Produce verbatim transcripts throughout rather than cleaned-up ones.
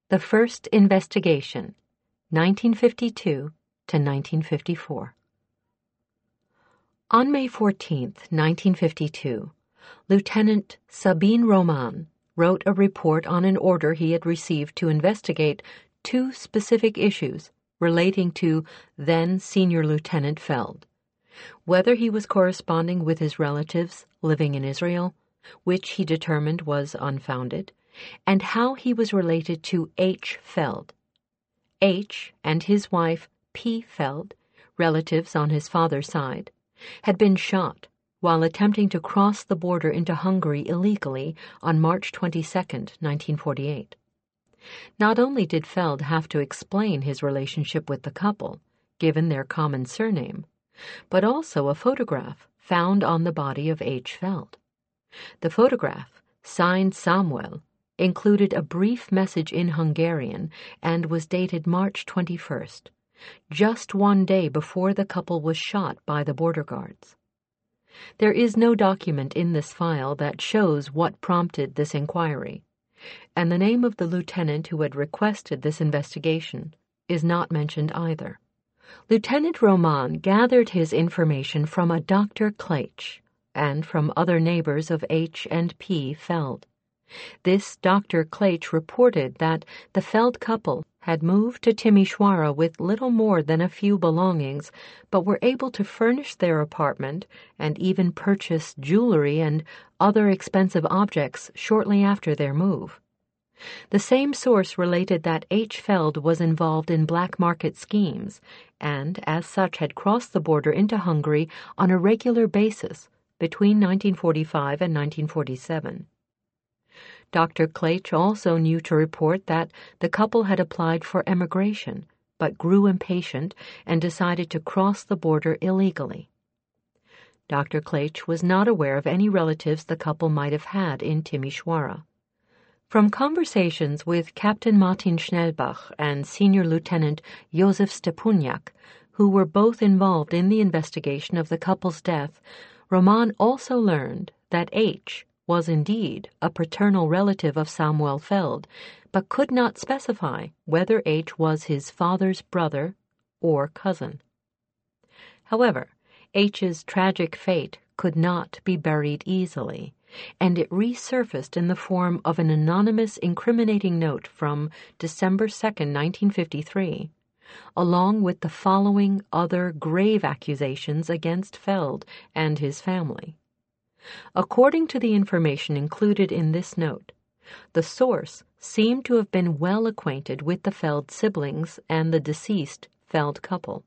The First Investigation, nineteen fifty-two to nineteen fifty-four. On May fourteenth, nineteen fifty-two, Lieutenant Sabin Roman wrote a report on an order he had received to investigate two specific issues relating to then Senior Lieutenant Feld: whether he was corresponding with his relatives living in Israel, which he determined was unfounded, and how he was related to H. Feld. H. and his wife P. Feld, relatives on his father's side, had been shot while attempting to cross the border into Hungary illegally on March twenty-second, nineteen forty-eight. Not only did Feld have to explain his relationship with the couple, given their common surname, but also a photograph found on the body of H. Feld. The photograph, signed Samuel, included a brief message in Hungarian and was dated March twenty-first, just one day before the couple was shot by the border guards. There is no document in this file that shows what prompted this inquiry, and the name of the lieutenant who had requested this investigation is not mentioned either. Lieutenant Roman gathered his information from a Doctor Kleitsch and from other neighbors of H. and P. Feld. This Doctor Kleitsch reported that the Feld couple had moved to Timișoara with little more than a few belongings, but were able to furnish their apartment and even purchase jewelry and other expensive objects shortly after their move. The same source related that H. Feld was involved in black market schemes and, as such, had crossed the border into Hungary on a regular basis between nineteen forty-five and nineteen forty-seven. Doctor Kleitsch also knew to report that the couple had applied for emigration, but grew impatient and decided to cross the border illegally. Doctor Kleitsch was not aware of any relatives the couple might have had in Timișoara. From conversations with Captain Martin Schnellbach and Senior Lieutenant Josef Stepuniak, who were both involved in the investigation of the couple's death, Roman also learned that H. was indeed a paternal relative of Samuel Feld, but could not specify whether H. was his father's brother or cousin. However, H.'s tragic fate could not be buried easily, and it resurfaced in the form of an anonymous incriminating note from December second, nineteen fifty-three, along with the following other grave accusations against Feld and his family. According to the information included in this note, the source seemed to have been well acquainted with the Feld siblings and the deceased Feld couple.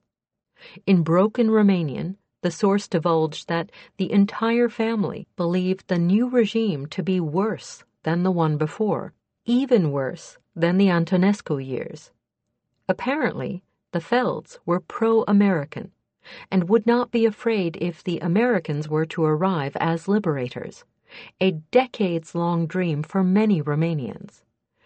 In broken Romanian, the source divulged that the entire family believed the new regime to be worse than the one before, even worse than the Antonescu years. Apparently, the Felds were pro-American and would not be afraid if the Americans were to arrive as liberators, a decades-long dream for many Romanians.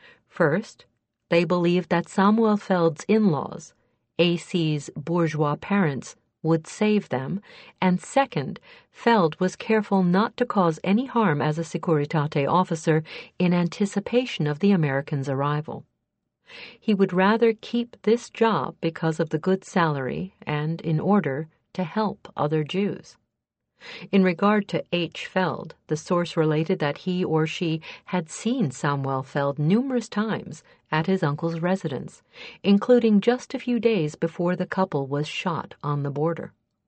First, they believed that Samuel Feld's in-laws, A C's bourgeois parents, would save them, and second, Feld was careful not to cause any harm as a Securitate officer in anticipation of the Americans' arrival. He would rather keep this job because of the good salary and in order to help other Jews. In regard to H. Feld, the source related that he or she had seen Samuel Feld numerous times at his uncle's residence, including just a few days before the couple was shot on the border.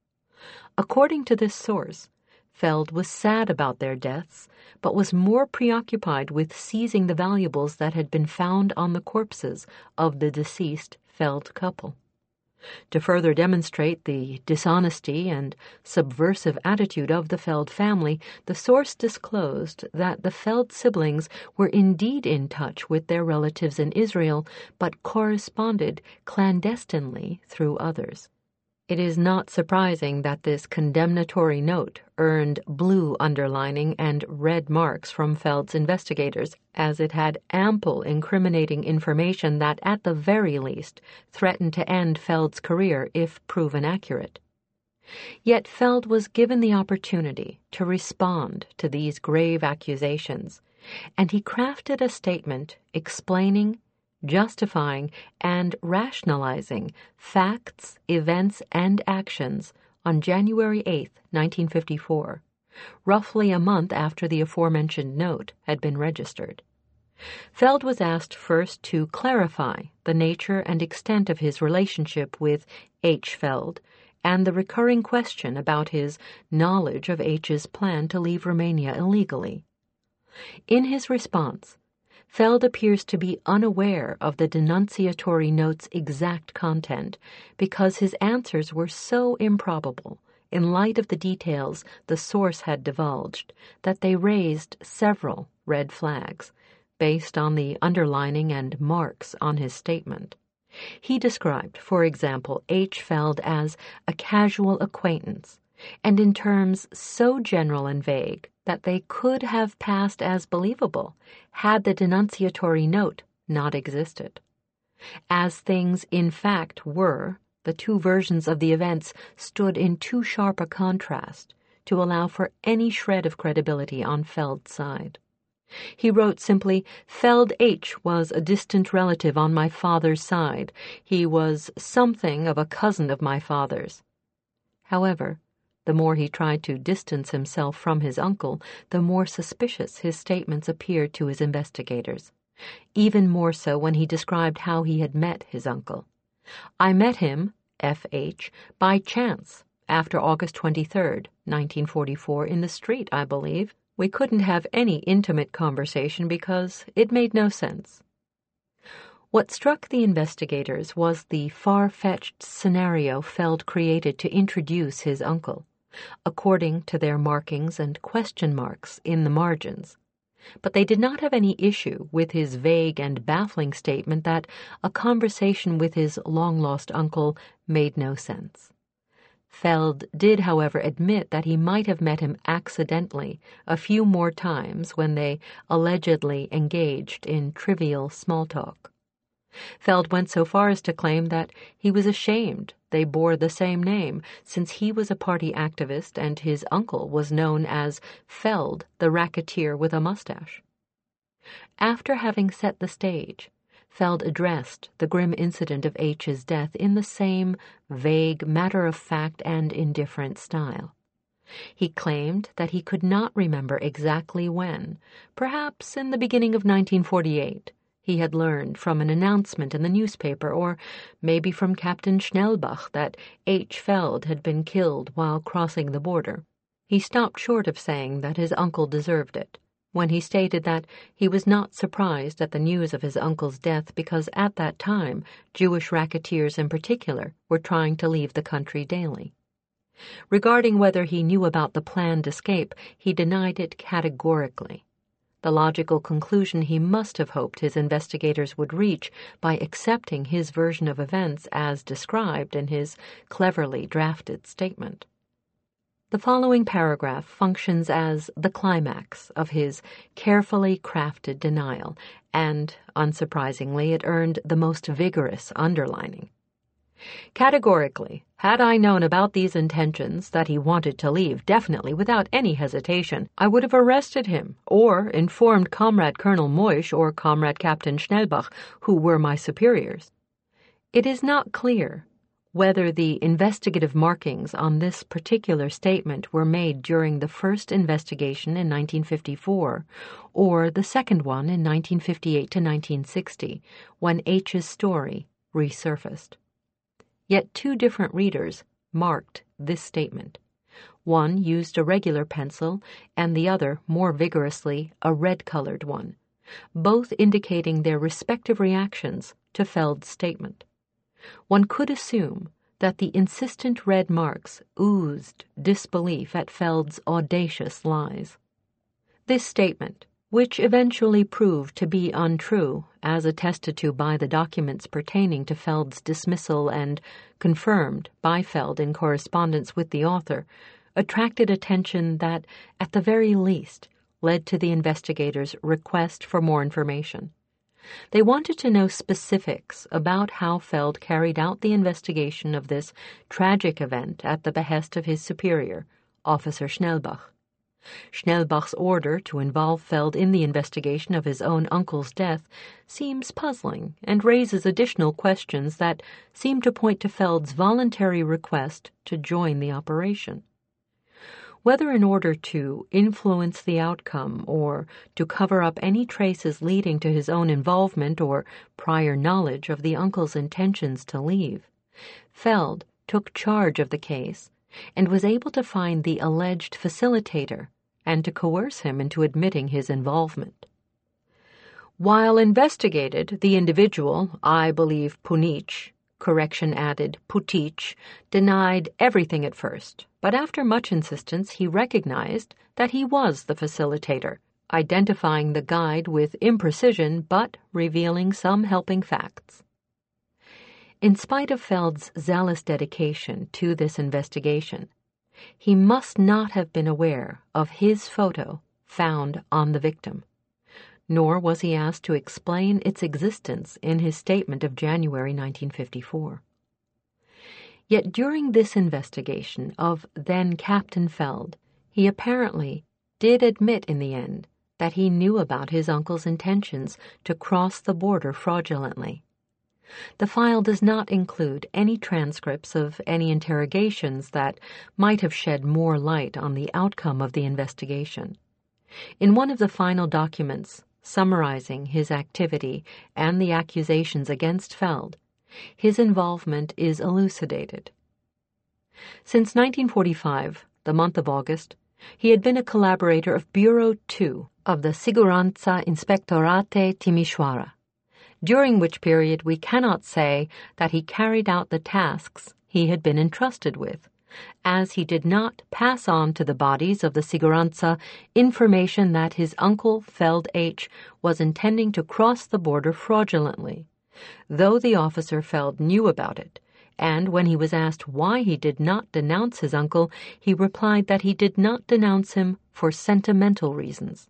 According to this source, Feld was sad about their deaths, but was more preoccupied with seizing the valuables that had been found on the corpses of the deceased Feld couple. To further demonstrate the dishonesty and subversive attitude of the Feld family, the source disclosed that the Feld siblings were indeed in touch with their relatives in Israel, but corresponded clandestinely through others. It is not surprising that this condemnatory note earned blue underlining and red marks from Feld's investigators, as it had ample incriminating information that, at the very least, threatened to end Feld's career if proven accurate. Yet Feld was given the opportunity to respond to these grave accusations, and he crafted a statement explaining justifying and rationalizing facts, events, and actions on January eighth, nineteen fifty-four, roughly a month after the aforementioned note had been registered. Feld was asked first to clarify the nature and extent of his relationship with H. Feld and the recurring question about his knowledge of H's plan to leave Romania illegally. In his response, Feld appears to be unaware of the denunciatory note's exact content because his answers were so improbable in light of the details the source had divulged that they raised several red flags based on the underlining and marks on his statement. He described, for example, H. Feld as a casual acquaintance, and in terms so general and vague that they could have passed as believable had the denunciatory note not existed. As things in fact were, the two versions of the events stood in too sharp a contrast to allow for any shred of credibility on Feld's side. He wrote simply, "Feld H. was a distant relative on my father's side. He was something of a cousin of my father's." However, the more he tried to distance himself from his uncle, the more suspicious his statements appeared to his investigators, even more so when he described how he had met his uncle. "I met him, F H, by chance, after August twenty-third, nineteen forty-four, in the street, I believe. We couldn't have any intimate conversation because it made no sense." What struck the investigators was the far-fetched scenario Feld created to introduce his uncle, according to their markings and question marks in the margins. But they did not have any issue with his vague and baffling statement that a conversation with his long-lost uncle made no sense. Feld did, however, admit that he might have met him accidentally a few more times when they allegedly engaged in trivial small talk. Feld went so far as to claim that he was ashamed they bore the same name, since he was a party activist and his uncle was known as Feld the Racketeer with a Mustache. After having set the stage, Feld addressed the grim incident of H's death in the same vague, matter-of-fact and indifferent style. He claimed that he could not remember exactly when, perhaps in the beginning of nineteen forty-eight, he had learned from an announcement in the newspaper, or maybe from Captain Schnellbach, that H. Feld had been killed while crossing the border. He stopped short of saying that his uncle deserved it, when he stated that he was not surprised at the news of his uncle's death because at that time Jewish racketeers in particular were trying to leave the country daily. Regarding whether he knew about the planned escape, he denied it categorically. The logical conclusion he must have hoped his investigators would reach by accepting his version of events as described in his cleverly drafted statement. The following paragraph functions as the climax of his carefully crafted denial, and, unsurprisingly, it earned the most vigorous underlining. "Categorically, had I known about these intentions, that he wanted to leave, definitely, without any hesitation, I would have arrested him, or informed Comrade Colonel Moish or Comrade Captain Schnellbach, who were my superiors." It is not clear whether the investigative markings on this particular statement were made during the first investigation in nineteen fifty-four or the second one in nineteen fifty-eight to nineteen sixty, when H's story resurfaced. Yet two different readers marked this statement. One used a regular pencil, and the other, more vigorously, a red-colored one, both indicating their respective reactions to Feld's statement. One could assume that the insistent red marks oozed disbelief at Feld's audacious lies. This statement, which eventually proved to be untrue, as attested to by the documents pertaining to Feld's dismissal and confirmed by Feld in correspondence with the author, attracted attention that, at the very least, led to the investigators' request for more information. They wanted to know specifics about how Feld carried out the investigation of this tragic event at the behest of his superior, Officer Schnellbach. Schnellbach's order to involve Feld in the investigation of his own uncle's death seems puzzling and raises additional questions that seem to point to Feld's voluntary request to join the operation. Whether in order to influence the outcome or to cover up any traces leading to his own involvement or prior knowledge of the uncle's intentions to leave, Feld took charge of the case and was able to find the alleged facilitator and to coerce him into admitting his involvement. While investigated, the individual, I believe Punich, correction added, Putich, denied everything at first, but after much insistence he recognized that he was the facilitator, identifying the guide with imprecision but revealing some helping facts. In spite of Feld's zealous dedication to this investigation, he must not have been aware of his photo found on the victim, nor was he asked to explain its existence in his statement of January nineteen fifty-four. Yet during this investigation of then-Captain Feld, he apparently did admit in the end that he knew about his uncle's intentions to cross the border fraudulently. The file does not include any transcripts of any interrogations that might have shed more light on the outcome of the investigation. In one of the final documents summarizing his activity and the accusations against Feld, his involvement is elucidated. Since nineteen forty-five, the month of August, he had been a collaborator of Bureau two of the Siguranza Inspectorate Timișoara, during which period we cannot say that he carried out the tasks he had been entrusted with, as he did not pass on to the bodies of the Siguranza information that his uncle Feld H. was intending to cross the border fraudulently, though the officer Feld knew about it, and when he was asked why he did not denounce his uncle, he replied that he did not denounce him for sentimental reasons.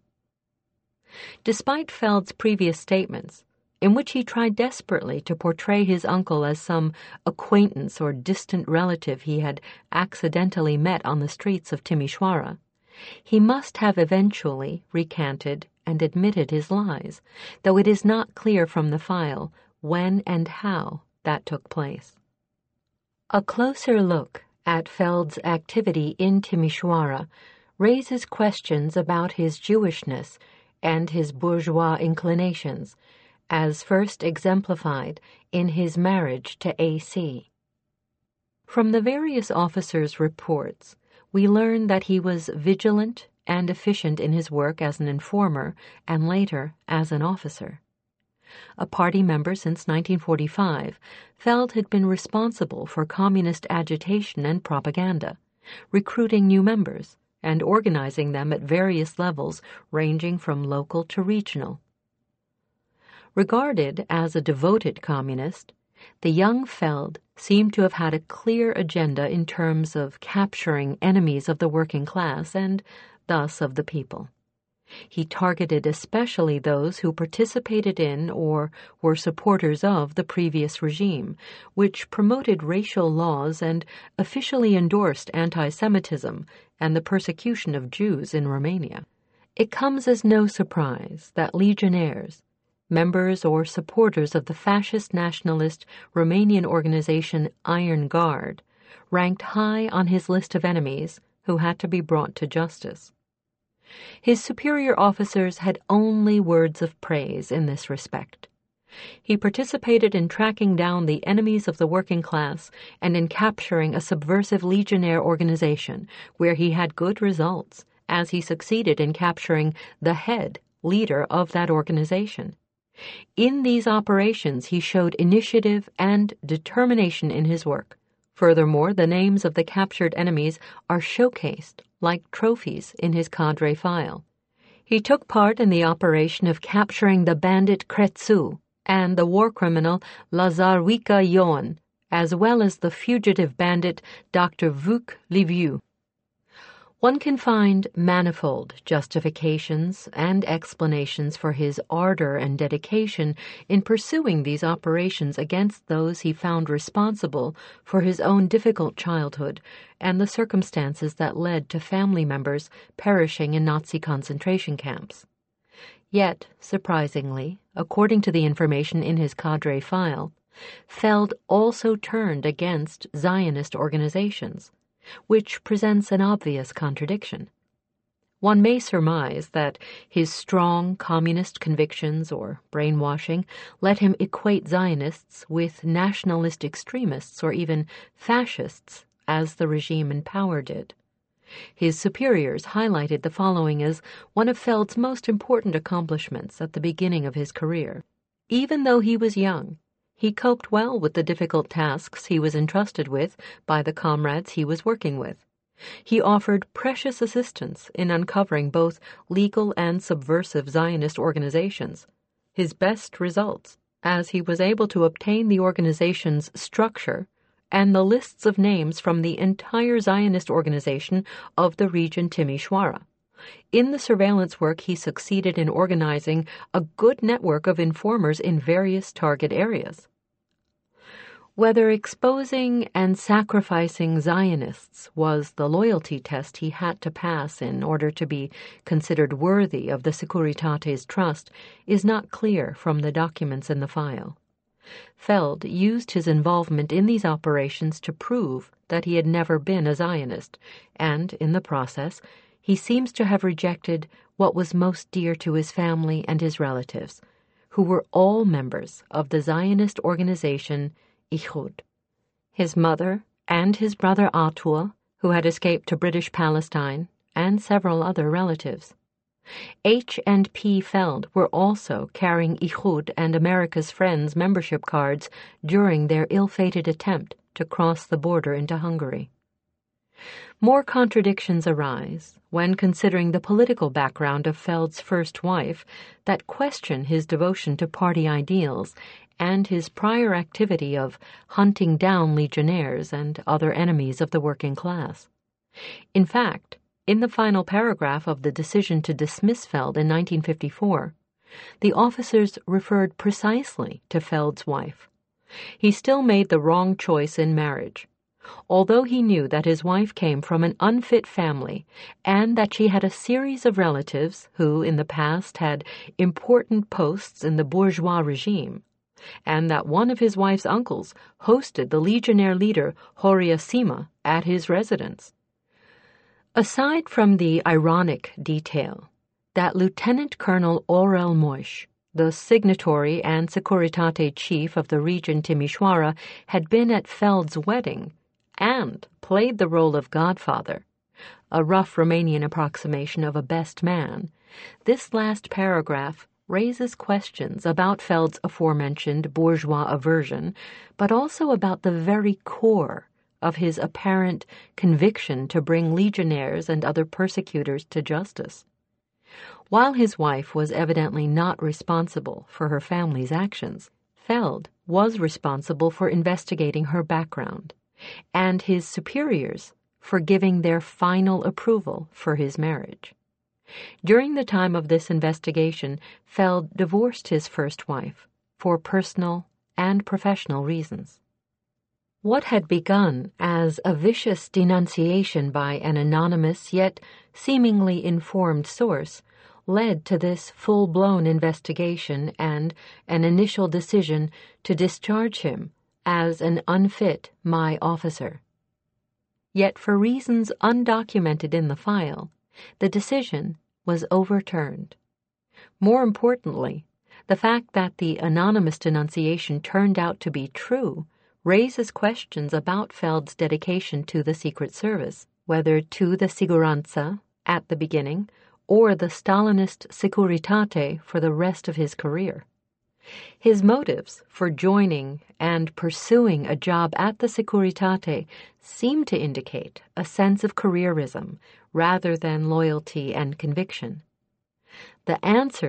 Despite Feld's previous statements, in which he tried desperately to portray his uncle as some acquaintance or distant relative he had accidentally met on the streets of Timișoara, he must have eventually recanted and admitted his lies, though it is not clear from the file when and how that took place. A closer look at Feld's activity in Timișoara raises questions about his Jewishness and his bourgeois inclinations, as first exemplified in his marriage to A C. From the various officers' reports, we learn that he was vigilant and efficient in his work as an informer and later as an officer. A party member since nineteen forty-five, Feld had been responsible for communist agitation and propaganda, recruiting new members and organizing them at various levels ranging from local to regional. Regarded as a devoted communist, the young Feld seemed to have had a clear agenda in terms of capturing enemies of the working class and thus of the people. He targeted especially those who participated in or were supporters of the previous regime, which promoted racial laws and officially endorsed anti-Semitism and the persecution of Jews in Romania. It comes as no surprise that legionnaires, members or supporters of the fascist nationalist Romanian organization Iron Guard, ranked high on his list of enemies who had to be brought to justice. His superior officers had only words of praise in this respect. He participated in tracking down the enemies of the working class and in capturing a subversive legionnaire organization where he had good results, as he succeeded in capturing the head leader of that organization. In these operations, he showed initiative and determination in his work. Furthermore, the names of the captured enemies are showcased like trophies in his cadre file. He took part in the operation of capturing the bandit Crețu and the war criminal Lazar-Wica Ioan, as well as the fugitive bandit Doctor Vuc Liviu. One can find manifold justifications and explanations for his ardor and dedication in pursuing these operations against those he found responsible for his own difficult childhood and the circumstances that led to family members perishing in Nazi concentration camps. Yet, surprisingly, according to the information in his cadre file, Feld also turned against Zionist organizations, which presents an obvious contradiction. One may surmise that his strong communist convictions or brainwashing let him equate Zionists with nationalist extremists or even fascists, as the regime in power did. His superiors highlighted the following as one of Feld's most important accomplishments at the beginning of his career. Even though he was young, he coped well with the difficult tasks he was entrusted with by the comrades he was working with. He offered precious assistance in uncovering both legal and subversive Zionist organizations, his best results, as he was able to obtain the organization's structure and the lists of names from the entire Zionist organization of the region Timișoara. In the surveillance work, he succeeded in organizing a good network of informers in various target areas. Whether exposing and sacrificing Zionists was the loyalty test he had to pass in order to be considered worthy of the Securitate's trust is not clear from the documents in the file. Feld used his involvement in these operations to prove that he had never been a Zionist, and, in the process, he seems to have rejected what was most dear to his family and his relatives, who were all members of the Zionist organization Ichud. His mother and his brother Atul, who had escaped to British Palestine, and several other relatives. H and P Feld were also carrying Ichud and America's Friends membership cards during their ill-fated attempt to cross the border into Hungary. More contradictions arise when considering the political background of Feld's first wife that question his devotion to party ideals and his prior activity of hunting down legionnaires and other enemies of the working class. In fact, in the final paragraph of the decision to dismiss Feld in nineteen fifty-four, the officers referred precisely to Feld's wife. He still made the wrong choice in marriage. Although he knew that his wife came from an unfit family and that she had a series of relatives who in the past had important posts in the bourgeois regime, and that one of his wife's uncles hosted the legionnaire leader Horia Sima at his residence. Aside from the ironic detail that Lieutenant Colonel Aurel Moish, the signatory and Securitate chief of the region Timișoara, had been at Feld's wedding and played the role of godfather, a rough Romanian approximation of a best man, this last paragraph raises questions about Feld's aforementioned bourgeois aversion, but also about the very core of his apparent conviction to bring legionnaires and other persecutors to justice. While his wife was evidently not responsible for her family's actions, Feld was responsible for investigating her background, and his superiors for giving their final approval for his marriage. During the time of this investigation, Feld divorced his first wife for personal and professional reasons. What had begun as a vicious denunciation by an anonymous yet seemingly informed source led to this full-blown investigation and an initial decision to discharge him as an unfit my officer. Yet for reasons undocumented in the file, the decision was overturned. More importantly, the fact that the anonymous denunciation turned out to be true raises questions about Feld's dedication to the Secret Service, whether to the Siguranța at the beginning or the Stalinist Securitate for the rest of his career. His motives for joining and pursuing a job at the Securitate seem to indicate a sense of careerism rather than loyalty and conviction. The answers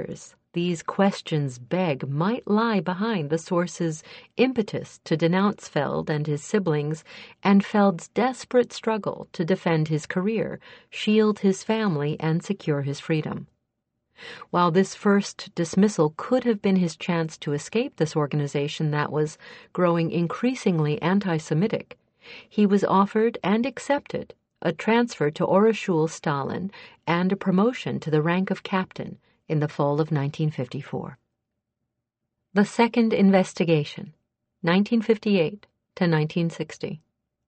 these questions beg might lie behind the source's impetus to denounce Feld and his siblings, and Feld's desperate struggle to defend his career, shield his family, and secure his freedom. While this first dismissal could have been his chance to escape this organization that was growing increasingly anti-Semitic, he was offered and accepted a transfer to Orashul Stalin and a promotion to the rank of captain in the fall of nineteen fifty-four. The Second Investigation, nineteen fifty-eight to nineteen sixty.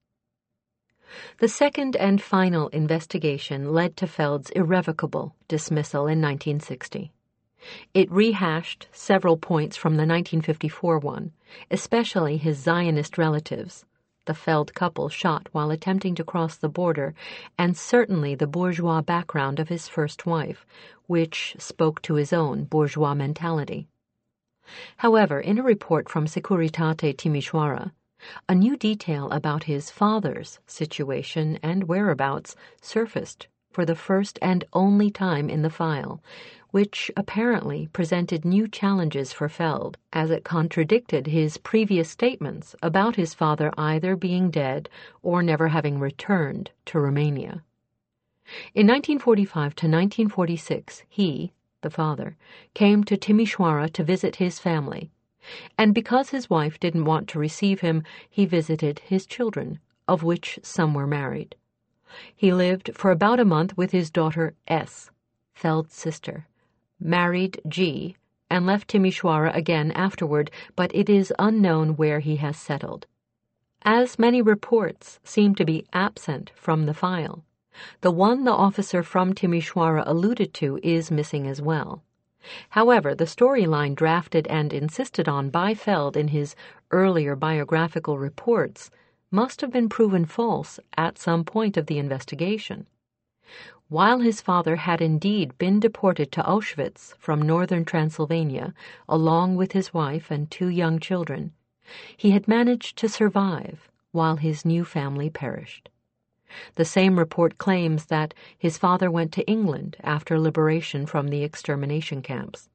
The second and final investigation led to Feld's irrevocable dismissal in nineteen sixty. It rehashed several points from the nineteen fifty-four one, especially his Zionist relatives, the Feld couple shot while attempting to cross the border, and certainly the bourgeois background of his first wife, which spoke to his own bourgeois mentality. However, in a report from Securitate Timișoara, a new detail about his father's situation and whereabouts surfaced for the first and only time in the file, which apparently presented new challenges for Feld, as it contradicted his previous statements about his father either being dead or never having returned to Romania. In nineteen forty-five to nineteen forty-six, he, the father, came to Timișoara to visit his family, and because his wife didn't want to receive him, he visited his children, of which some were married. He lived for about a month with his daughter S, Feld's sister, married G, and left Timișoara again afterward, but it is unknown where he has settled. As many reports seem to be absent from the file, the one the officer from Timișoara alluded to is missing as well. However, the storyline drafted and insisted on by Feld in his earlier biographical reports must have been proven false at some point of the investigation. While his father had indeed been deported to Auschwitz from northern Transylvania, along with his wife and two young children, he had managed to survive while his new family perished. The same report claims that his father went to England after liberation from the extermination camps.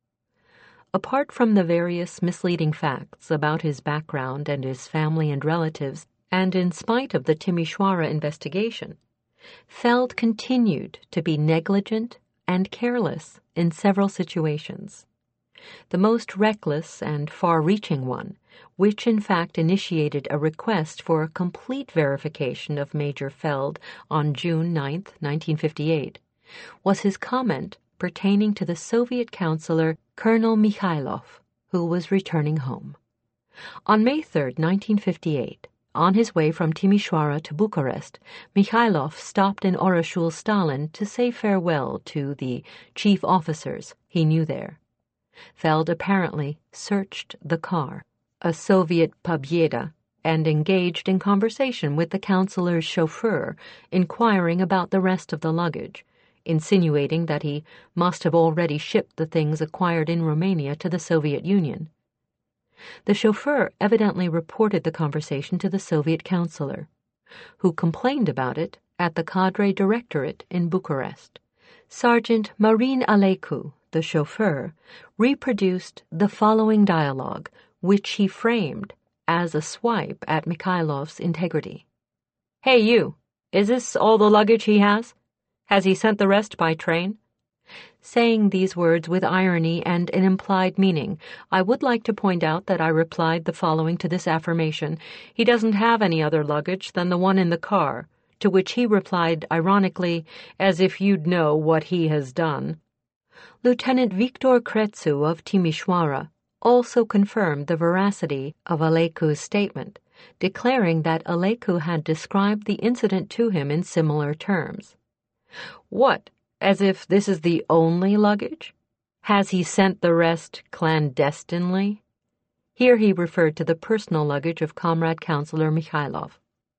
Apart from the various misleading facts about his background and his family and relatives, and in spite of the Timișoara investigation, Feld continued to be negligent and careless in several situations. The most reckless and far-reaching one, which in fact initiated a request for a complete verification of Major Feld on June ninth, nineteen fifty-eight, was his comment pertaining to the Soviet counselor Colonel Mikhailov, who was returning home. On May third, nineteen fifty-eight, on his way from Timișoara to Bucharest, Mikhailov stopped in Orashul Stalin to say farewell to the chief officers he knew there. Feld apparently searched the car, a Soviet Pobeda, and engaged in conversation with the counselor's chauffeur, inquiring about the rest of the luggage, insinuating that he must have already shipped the things acquired in Romania to the Soviet Union. The chauffeur evidently reported the conversation to the Soviet counselor, who complained about it at the Cadre Directorate in Bucharest. Sergeant Marin Alecu, the chauffeur, reproduced the following dialogue, which he framed as a swipe at Mikhailov's integrity. "Hey, you, is this all the luggage he has? Has he sent the rest by train?" Saying these words with irony and an implied meaning, I would like to point out that I replied the following to this affirmation: "He doesn't have any other luggage than the one in the car," to which he replied ironically, "As if you'd know what he has done." Lieutenant Victor Crețu of Timișoara also confirmed the veracity of Alecu's statement, declaring that Alecu had described the incident to him in similar terms. "What, as if this is the only luggage? Has he sent the rest clandestinely?" Here he referred to the personal luggage of Comrade Councillor Mikhailov.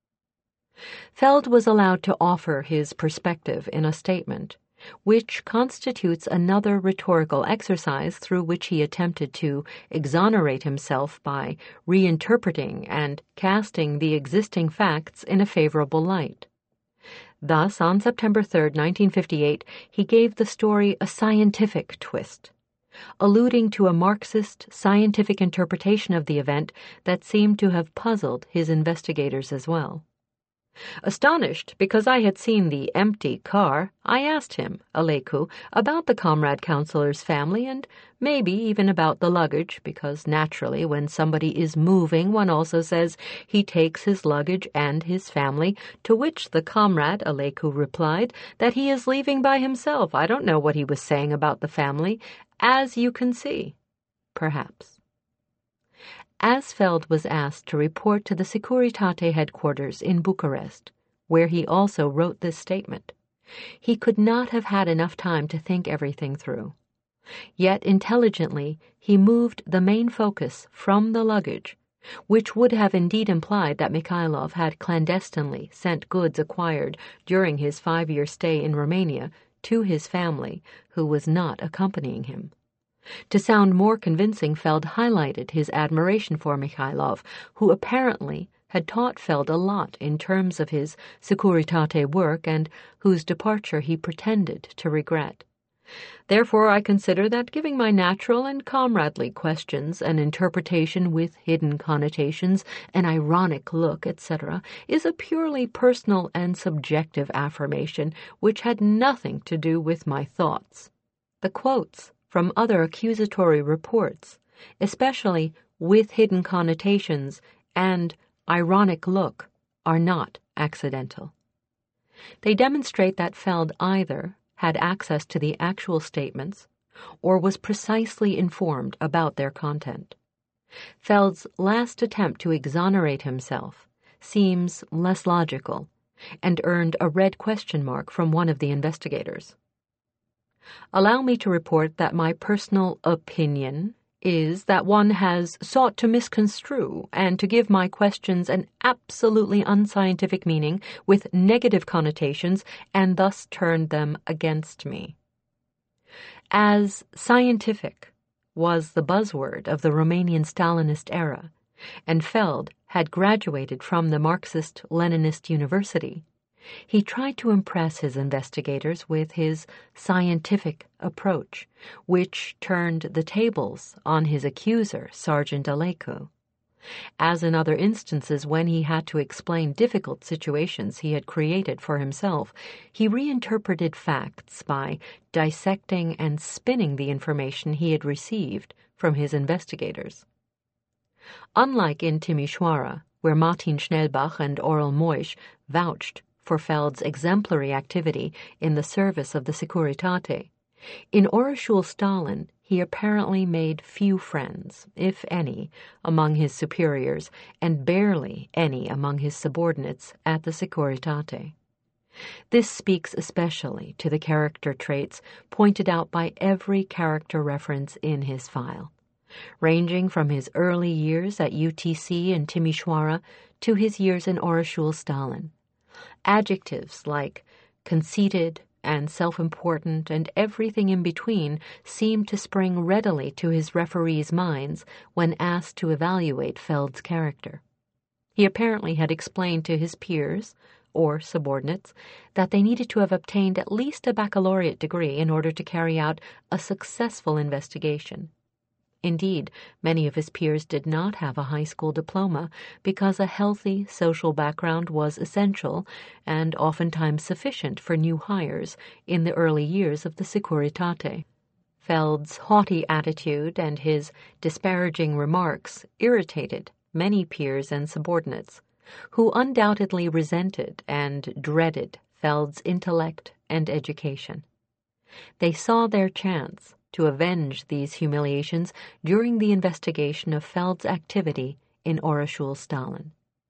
Feld was allowed to offer his perspective in a statement, which constitutes another rhetorical exercise through which he attempted to exonerate himself by reinterpreting and casting the existing facts in a favorable light. Thus, on September third, nineteen fifty-eight, he gave the story a scientific twist, alluding to a Marxist scientific interpretation of the event that seemed to have puzzled his investigators as well. Astonished because I had seen the empty car, I asked him, Aleku, about the comrade counselor's family and maybe even about the luggage, because naturally when somebody is moving, one also says he takes his luggage and his family, to which the comrade, Aleku, replied that he is leaving by himself. I don't know what he was saying about the family, as you can see, perhaps. As Feld was asked to report to the Securitate headquarters in Bucharest, where he also wrote this statement, he could not have had enough time to think everything through. Yet intelligently he moved the main focus from the luggage, which would have indeed implied that Mikhailov had clandestinely sent goods acquired during his five-year stay in Romania to his family, who was not accompanying him. To sound more convincing, Feld highlighted his admiration for Mikhailov, who apparently had taught Feld a lot in terms of his Securitate work and whose departure he pretended to regret. Therefore, I consider that giving my natural and comradely questions an interpretation with hidden connotations, an ironic look, et cetera, is a purely personal and subjective affirmation which had nothing to do with my thoughts. The quotes from other accusatory reports, especially with hidden connotations and ironic look, are not accidental. They demonstrate that Feld either had access to the actual statements or was precisely informed about their content. Feld's last attempt to exonerate himself seems less logical and earned a red question mark from one of the investigators. Allow me to report that my personal opinion is that one has sought to misconstrue and to give my questions an absolutely unscientific meaning with negative connotations and thus turned them against me. As scientific was the buzzword of the Romanian Stalinist era, and Feld had graduated from the Marxist-Leninist University, he tried to impress his investigators with his scientific approach, which turned the tables on his accuser, Sergeant Aleku. As in other instances when he had to explain difficult situations he had created for himself, he reinterpreted facts by dissecting and spinning the information he had received from his investigators. Unlike in Timișoara, where Martin Schnellbach and Aurel Moish vouched for Feld's exemplary activity in the service of the Securitate, in Orashul Stalin he apparently made few friends, if any, among his superiors, and barely any among his subordinates at the Securitate. This speaks especially to the character traits pointed out by every character reference in his file, ranging from his early years at U T C in Timișoara to his years in Orashul Stalin. Adjectives like conceited and self-important and everything in between seem to spring readily to his referees' minds when asked to evaluate Feld's character. He apparently had explained to his peers, or subordinates, that they needed to have obtained at least a baccalaureate degree in order to carry out a successful investigation. Indeed, many of his peers did not have a high school diploma because a healthy social background was essential and oftentimes sufficient for new hires in the early years of the Securitate. Feld's haughty attitude and his disparaging remarks irritated many peers and subordinates, who undoubtedly resented and dreaded Feld's intellect and education. They saw their chance to avenge these humiliations during the investigation of Feld's activity in Orashul Stalin.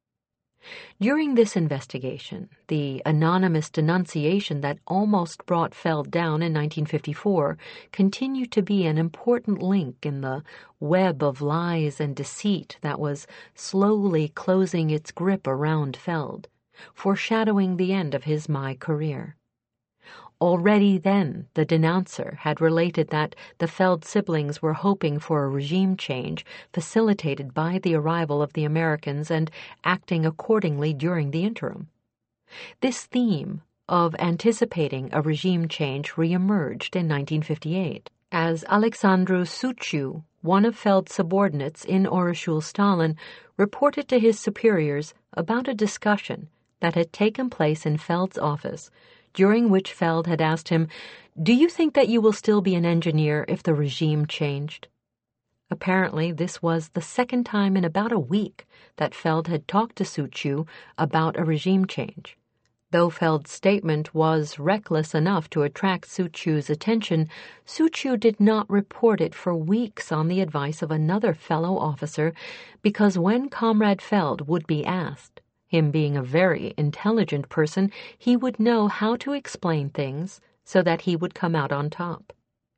During this investigation, the anonymous denunciation that almost brought Feld down in nineteen fifty-four continued to be an important link in the web of lies and deceit that was slowly closing its grip around Feld, foreshadowing the end of his My career. Already then, the denouncer had related that the Feld siblings were hoping for a regime change facilitated by the arrival of the Americans and acting accordingly during the interim. This theme of anticipating a regime change reemerged in nineteen fifty-eight, as Alexandru Suciu, one of Feld's subordinates in Orishul Stalin, reported to his superiors about a discussion that had taken place in Feld's office, during which Feld had asked him, "Do you think that you will still be an engineer if the regime changed?" Apparently, this was the second time in about a week that Feld had talked to Suciu about a regime change. Though Feld's statement was reckless enough to attract Suciu's attention, Suciu did not report it for weeks on the advice of another fellow officer, because when Comrade Feld would be asked, him being a very intelligent person, he would know how to explain things so that he would come out on top.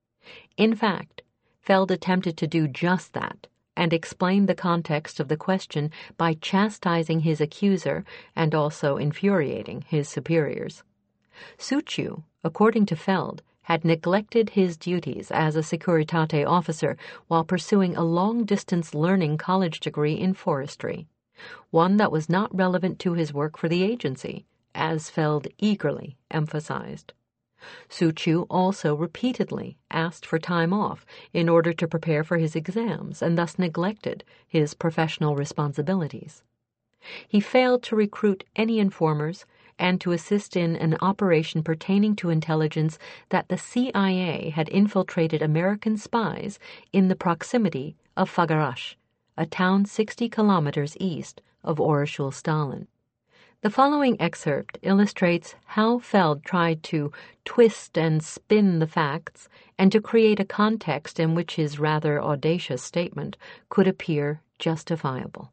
In fact, Feld attempted to do just that and explained the context of the question by chastising his accuser and also infuriating his superiors. Suciu, according to Feld, had neglected his duties as a Securitate officer while pursuing a long-distance learning college degree in forestry, one that was not relevant to his work for the agency, as Feld eagerly emphasized. Suciu also repeatedly asked for time off in order to prepare for his exams and thus neglected his professional responsibilities. He failed to recruit any informers and to assist in an operation pertaining to intelligence that the C I A had infiltrated American spies in the proximity of Fagarash, a town sixty kilometers east of Orishul Stalin. The following excerpt illustrates how Feld tried to twist and spin the facts and to create a context in which his rather audacious statement could appear justifiable.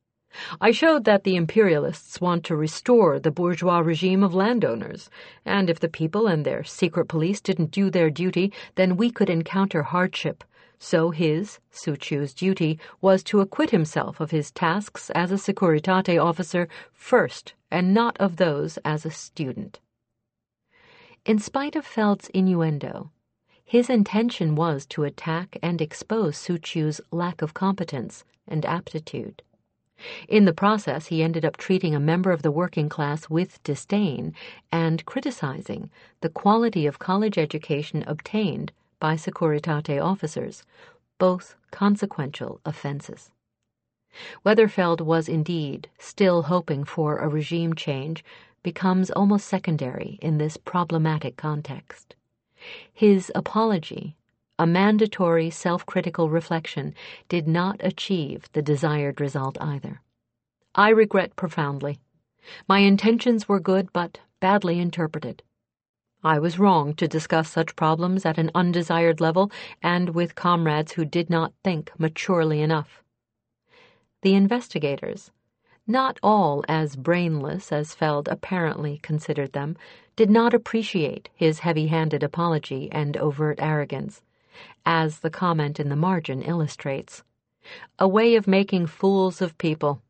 I showed that the imperialists want to restore the bourgeois regime of landowners, and if the people and their secret police didn't do their duty, then we could encounter hardship. So his, Suciu's, duty was to acquit himself of his tasks as a Securitate officer first, and not of those as a student. In spite of Feld's innuendo, his intention was to attack and expose Suciu's lack of competence and aptitude. In the process, he ended up treating a member of the working class with disdain and criticizing the quality of college education obtained by Securitate officers, both consequential offenses. Whether Feld was indeed still hoping for a regime change becomes almost secondary in this problematic context. His apology, a mandatory self-critical reflection, did not achieve the desired result either. I regret profoundly. My intentions were good but badly interpreted. I was wrong to discuss such problems at an undesired level and with comrades who did not think maturely enough. The investigators, not all as brainless as Feld apparently considered them, did not appreciate his heavy-handed apology and overt arrogance, as the comment in the margin illustrates. A way of making fools of people.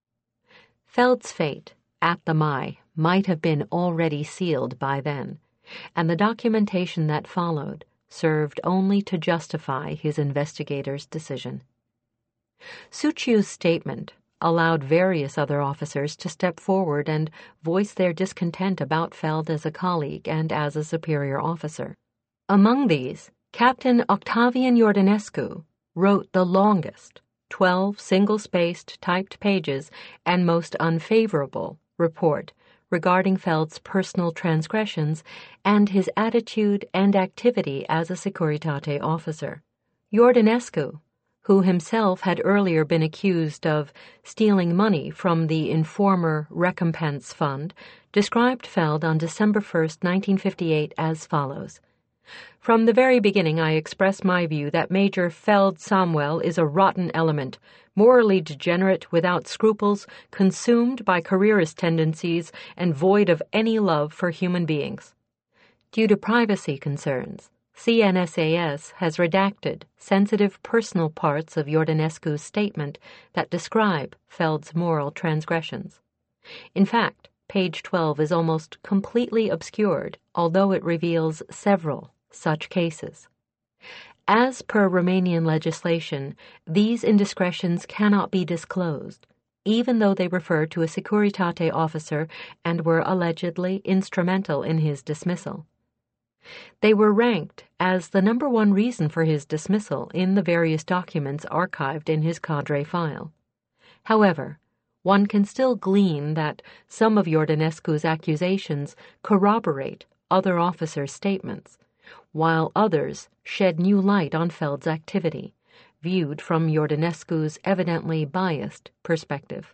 Feld's fate at the Mai might have been already sealed by then, and the documentation that followed served only to justify his investigators' decision. Suciu's statement allowed various other officers to step forward and voice their discontent about Feld as a colleague and as a superior officer. Among these, Captain Octavian Iordănescu wrote the longest, twelve single-spaced typed pages and most unfavorable report regarding Feld's personal transgressions and his attitude and activity as a Securitate officer. Iordănescu, who himself had earlier been accused of stealing money from the Informer Recompense Fund, described Feld on December first, nineteen fifty-eight as follows. From the very beginning I expressed my view that Major Feld Samuel is a rotten element, morally degenerate, without scruples, consumed by careerist tendencies, and void of any love for human beings. Due to privacy concerns, C N S A S has redacted sensitive personal parts of Iordănescu's statement that describe Feld's moral transgressions. In fact, page twelve is almost completely obscured, although it reveals several such cases. As per Romanian legislation, these indiscretions cannot be disclosed, even though they refer to a Securitate officer and were allegedly instrumental in his dismissal. They were ranked as the number one reason for his dismissal in the various documents archived in his cadre file. However, one can still glean that some of Iordănescu's accusations corroborate other officers' statements, while others shed new light on Feld's activity, viewed from Iordănescu's evidently biased perspective.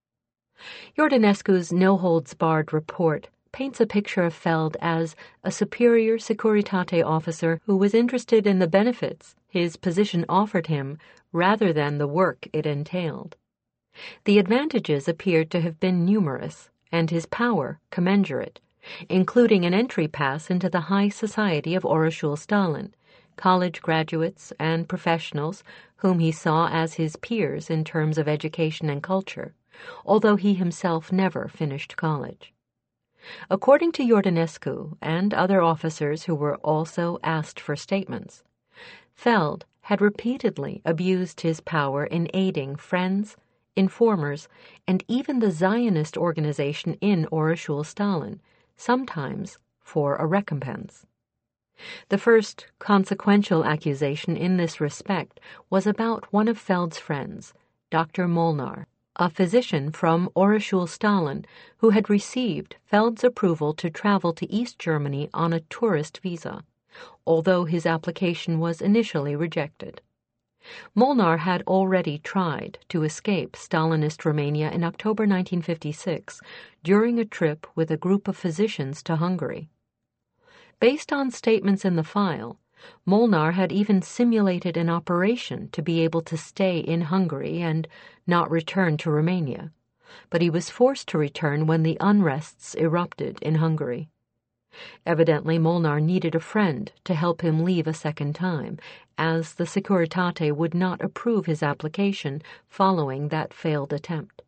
Iordănescu's no-holds-barred report paints a picture of Feld as a superior Securitate officer who was interested in the benefits his position offered him rather than the work it entailed. The advantages appeared to have been numerous, and his power commensurate, including an entry pass into the high society of Oroshool Stalin, college graduates and professionals whom he saw as his peers in terms of education and culture, although he himself never finished college. According to Iordănescu and other officers who were also asked for statements, Feld had repeatedly abused his power in aiding friends, informers, and even the Zionist organization in Oroshool Stalin, sometimes for a recompense. The first consequential accusation in this respect was about one of Feld's friends, Doctor Molnar, a physician from Oroshool Stalin who had received Feld's approval to travel to East Germany on a tourist visa, although his application was initially rejected. Molnar had already tried to escape Stalinist Romania in October nineteen fifty-six during a trip with a group of physicians to Hungary. Based on statements in the file, Molnar had even simulated an operation to be able to stay in Hungary and not return to Romania, but he was forced to return when the unrests erupted in Hungary. Evidently, Molnar needed a friend to help him leave a second time, as the Securitate would not approve his application following that failed attempt.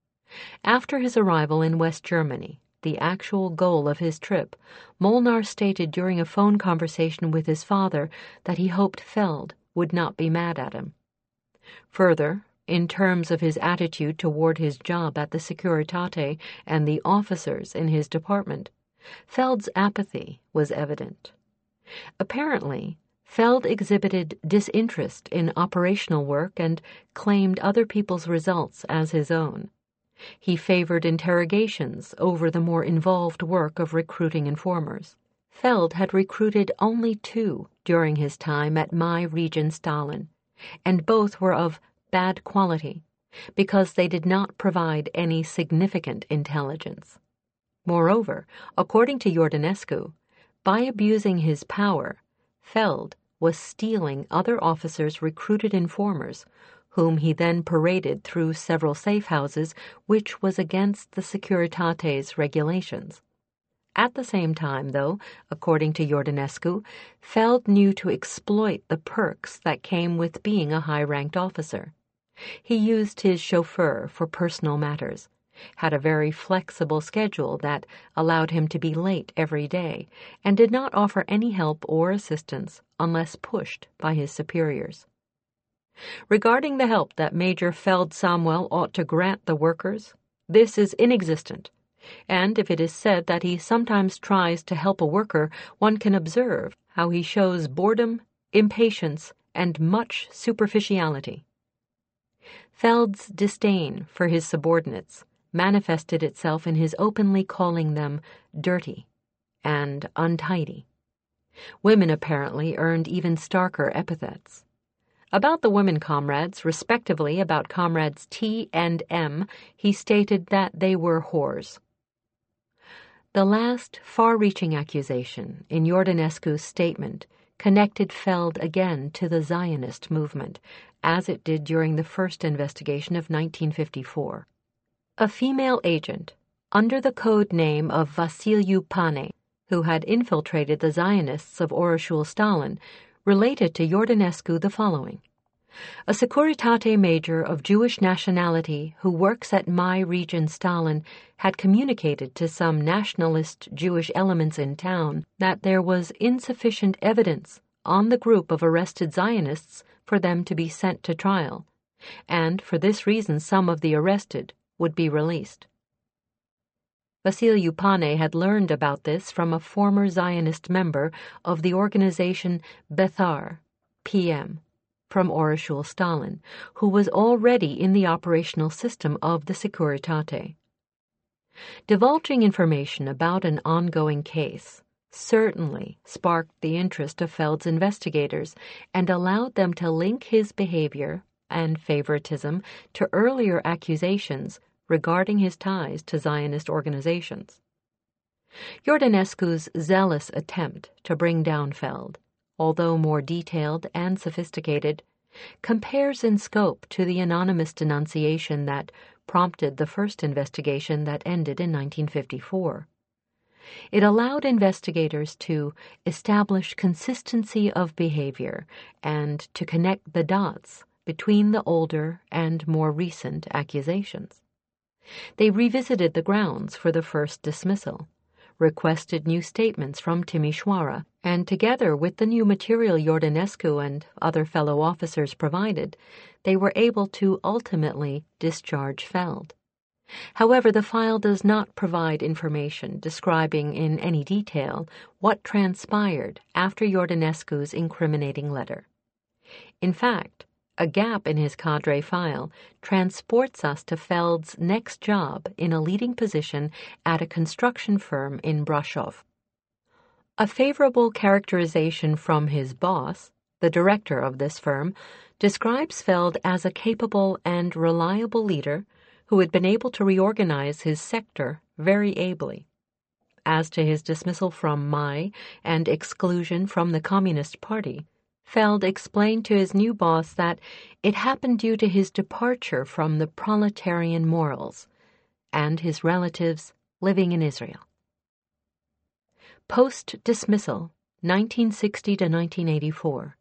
After his arrival in West Germany, the actual goal of his trip, Molnar stated during a phone conversation with his father that he hoped Feld would not be mad at him. Further, in terms of his attitude toward his job at the Securitate and the officers in his department, Feld's apathy was evident. Apparently, Feld exhibited disinterest in operational work and claimed other people's results as his own. He favored interrogations over the more involved work of recruiting informers. Feld had recruited only two during his time at My Region Stalin, and both were of bad quality because they did not provide any significant intelligence. Moreover, according to Iordănescu, by abusing his power, Feld was stealing other officers' recruited informers, whom he then paraded through several safe houses, which was against the Securitate's regulations. At the same time, though, according to Iordănescu, Feld knew to exploit the perks that came with being a high-ranked officer. He used his chauffeur for personal matters, had a very flexible schedule that allowed him to be late every day, and did not offer any help or assistance unless pushed by his superiors. Regarding the help that Major Feld Samuel ought to grant the workers, this is inexistent, and if it is said that he sometimes tries to help a worker, one can observe how he shows boredom, impatience, and much superficiality. Feld's disdain for his subordinates manifested itself in his openly calling them dirty and untidy. Women apparently earned even starker epithets. About the women comrades, respectively about comrades T and M, he stated that they were whores. The last far-reaching accusation in Iordănescu's statement connected Feld again to the Zionist movement, as it did during the first investigation of nineteen fifty-four. A female agent, under the code name of Vasiliu Pane, who had infiltrated the Zionists of Oroshool Stalin, related to Iordănescu the following. A Securitate major of Jewish nationality who works at My Region Stalin had communicated to some nationalist Jewish elements in town that there was insufficient evidence on the group of arrested Zionists for them to be sent to trial, and for this reason some of the arrested would be released. Vasiliu Pane had learned about this from a former Zionist member of the organization Bethar, P M, from Orishul Stalin, who was already in the operational system of the Securitate. Divulging information about an ongoing case certainly sparked the interest of Feld's investigators and allowed them to link his behavior and favoritism to earlier accusations regarding his ties to Zionist organizations. Iordănescu's zealous attempt to bring down Feld, although more detailed and sophisticated, compares in scope to the anonymous denunciation that prompted the first investigation that ended in nineteen fifty-four. It allowed investigators to establish consistency of behavior and to connect the dots between the older and more recent accusations. They revisited the grounds for the first dismissal, requested new statements from Timișoara, and together with the new material Iordănescu and other fellow officers provided, they were able to ultimately discharge Feld. However, the file does not provide information describing in any detail what transpired after Iordănescu's incriminating letter. In fact, a gap in his cadre file transports us to Feld's next job in a leading position at a construction firm in Brașov. A favorable characterization from his boss, the director of this firm, describes Feld as a capable and reliable leader who had been able to reorganize his sector very ably. As to his dismissal from M I and exclusion from the Communist Party, Feld explained to his new boss that it happened due to his departure from the proletarian morals and his relatives living in Israel. Post-dismissal, nineteen sixty to nineteen eighty-four.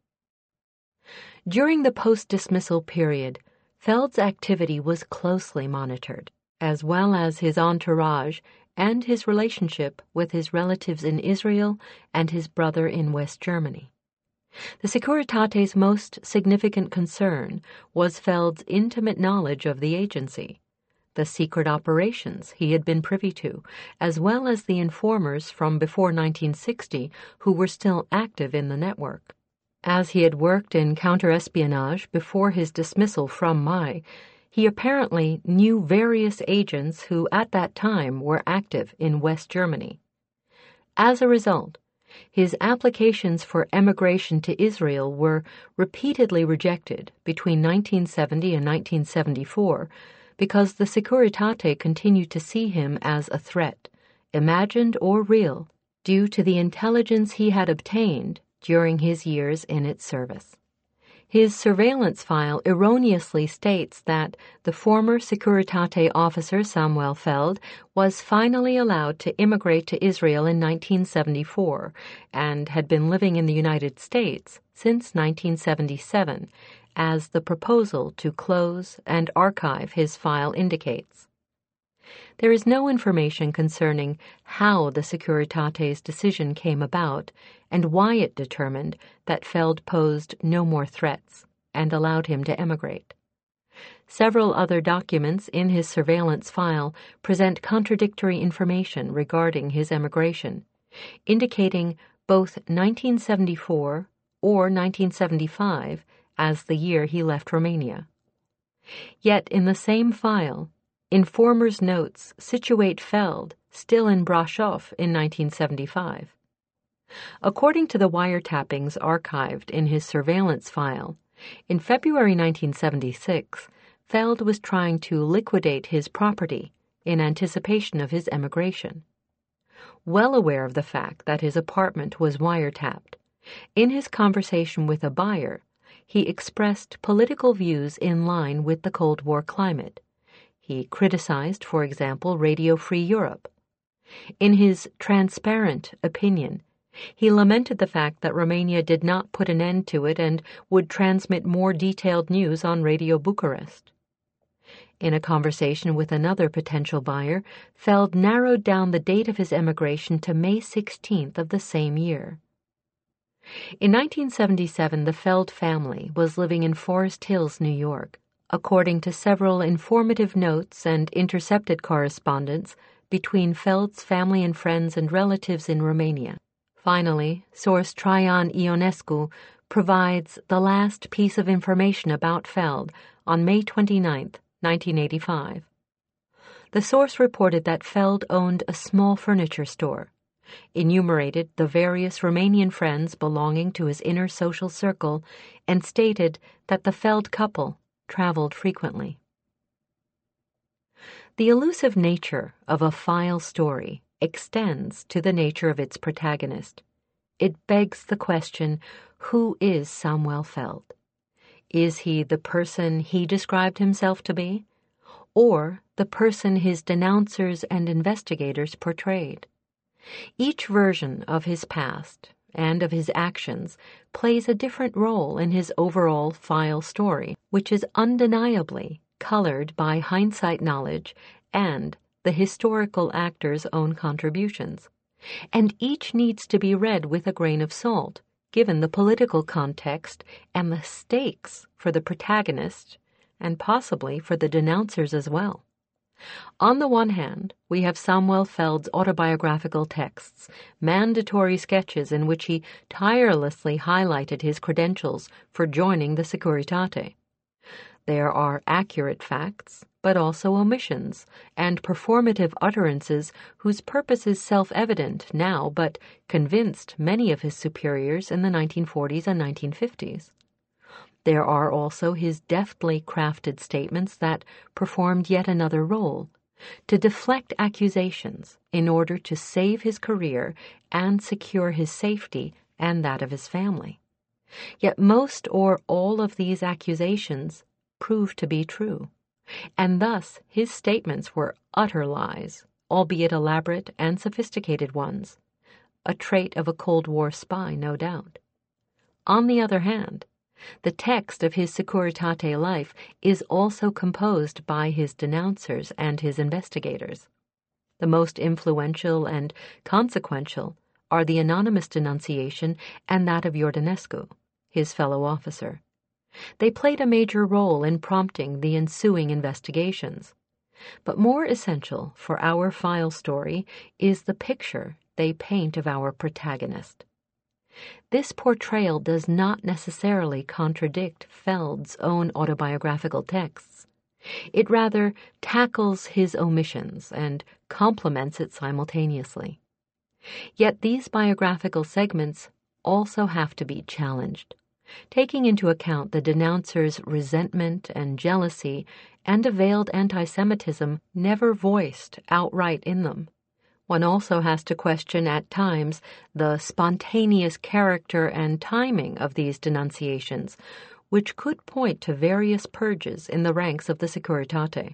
During the post-dismissal period, Feld's activity was closely monitored, as well as his entourage and his relationship with his relatives in Israel and his brother in West Germany. The Securitate's most significant concern was Feld's intimate knowledge of the agency, the secret operations he had been privy to, as well as the informers from before nineteen sixty who were still active in the network. As he had worked in counterespionage before his dismissal from M I, he apparently knew various agents who at that time were active in West Germany. As a result, his applications for emigration to Israel were repeatedly rejected between nineteen seventy and nineteen seventy-four because the Securitate continued to see him as a threat, imagined or real, due to the intelligence he had obtained during his years in its service. His surveillance file erroneously states that the former Securitate officer Samuel Feld was finally allowed to immigrate to Israel in nineteen seventy-four and had been living in the United States since nineteen seventy-seven, as the proposal to close and archive his file indicates. There is no information concerning how the Securitate's decision came about and why it determined that Feld posed no more threats and allowed him to emigrate. Several other documents in his surveillance file present contradictory information regarding his emigration, indicating both nineteen seventy-four or nineteen seventy-five as the year he left Romania. Yet in the same file, informers' notes situate Feld still in Brașov in nineteen seventy-five. According to the wiretappings archived in his surveillance file, in February nineteen seventy-six, Feld was trying to liquidate his property in anticipation of his emigration. Well aware of the fact that his apartment was wiretapped, in his conversation with a buyer, he expressed political views in line with the Cold War climate. He criticized, for example, Radio Free Europe. In his transparent opinion, he lamented the fact that Romania did not put an end to it and would transmit more detailed news on Radio Bucharest. In a conversation with another potential buyer, Feld narrowed down the date of his emigration to May sixteenth of the same year. In nineteen seventy-seven, the Feld family was living in Forest Hills, New York. According to several informative notes and intercepted correspondence, between Feld's family and friends and relatives in Romania. Finally, source Traian Ionescu provides the last piece of information about Feld on May twenty-ninth, nineteen eighty-five. The source reported that Feld owned a small furniture store, enumerated the various Romanian friends belonging to his inner social circle, and stated that the Feld couple traveled frequently. The elusive nature of a file story extends to the nature of its protagonist. It begs the question, who is Samuel Feld? Is he the person he described himself to be, or the person his denouncers and investigators portrayed? Each version of his past and of his actions plays a different role in his overall file story, which is undeniably colored by hindsight knowledge and the historical actor's own contributions. And each needs to be read with a grain of salt, given the political context and the stakes for the protagonist, and possibly for the denouncers as well. On the one hand, we have Samuel Feld's autobiographical texts, mandatory sketches in which he tirelessly highlighted his credentials for joining the Securitate. There are accurate facts, but also omissions, and performative utterances whose purpose is self-evident now, but convinced many of his superiors in the nineteen forties and nineteen fifties. There are also his deftly crafted statements that performed yet another role, to deflect accusations in order to save his career and secure his safety and that of his family. Yet most or all of these accusations proved to be true, and thus his statements were utter lies, albeit elaborate and sophisticated ones, a trait of a Cold War spy, no doubt. On the other hand, the text of his Securitate life is also composed by his denouncers and his investigators. The most influential and consequential are the anonymous denunciation and that of Iordănescu, his fellow officer. They played a major role in prompting the ensuing investigations. But more essential for our file story is the picture they paint of our protagonist. This portrayal does not necessarily contradict Feld's own autobiographical texts. It rather tackles his omissions and complements it simultaneously. Yet these biographical segments also have to be challenged, taking into account the denouncer's resentment and jealousy and a veiled anti-Semitism never voiced outright in them. One also has to question at times the spontaneous character and timing of these denunciations, which could point to various purges in the ranks of the Securitate.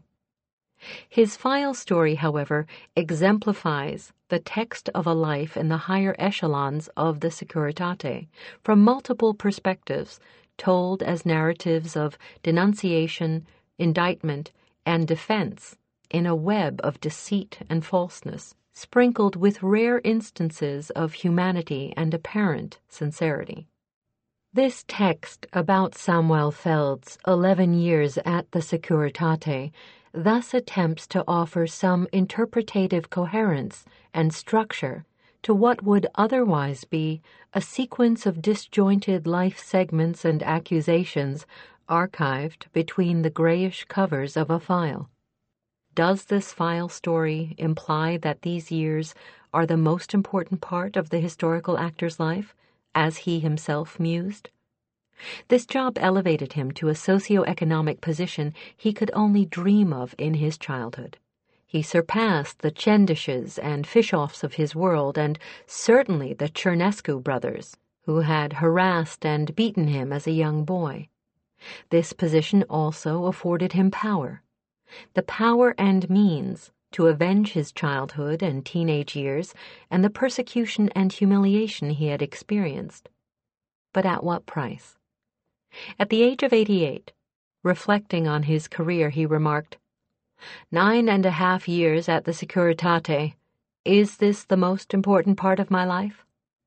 His file story, however, exemplifies the text of a life in the higher echelons of the Securitate from multiple perspectives, told as narratives of denunciation, indictment, and defense in a web of deceit and falseness, sprinkled with rare instances of humanity and apparent sincerity. This text about Samuel Feld's eleven years at the Securitate thus attempts to offer some interpretative coherence and structure to what would otherwise be a sequence of disjointed life segments and accusations archived between the grayish covers of a file. Does this file story imply that these years are the most important part of the historical actor's life, as he himself mused? This job elevated him to a socio-economic position he could only dream of in his childhood. He surpassed the Cendishes and Fischoffs of his world, and certainly the Cernescu brothers, who had harassed and beaten him as a young boy. This position also afforded him power. The power and means to avenge his childhood and teenage years and the persecution and humiliation he had experienced. But at what price? At the age of eighty-eight, reflecting on his career, he remarked, "Nine and a half years at the Securitate. Is this the most important part of my life?"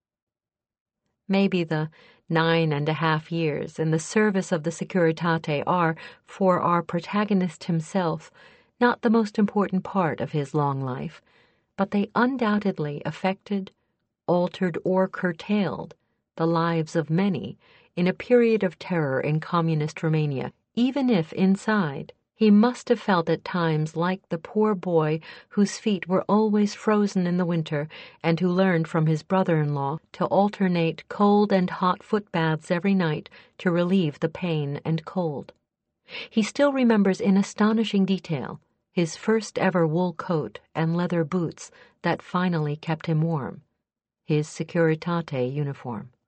Maybe the nine and a half years in the service of the Securitate are, for our protagonist himself, not the most important part of his long life, but they undoubtedly affected, altered, or curtailed the lives of many in a period of terror in communist Romania, even if inside he must have felt at times like the poor boy whose feet were always frozen in the winter and who learned from his brother-in-law to alternate cold and hot foot baths every night to relieve the pain and cold. He still remembers in astonishing detail his first ever wool coat and leather boots that finally kept him warm, his Securitate uniform.